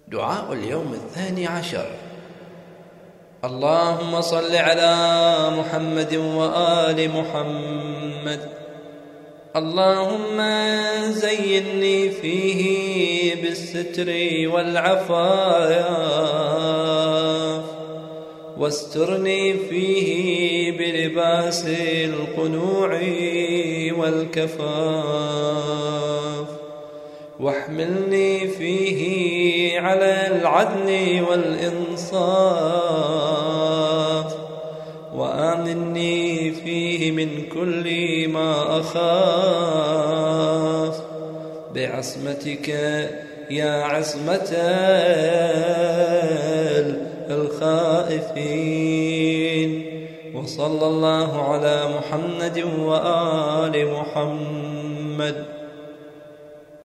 دعاء اليوم 12. اللهم صل على محمد وآل محمد. اللهم زينني فيه بالستر والعفاف، واسترني فيه بلباس القنوع والكفاف، واحملني فيه على العدل والإنصاف، وآمني فيه من كل ما أخاف، بعصمتك يا عصمة الخائفين. وصلى الله على محمد وآل محمد.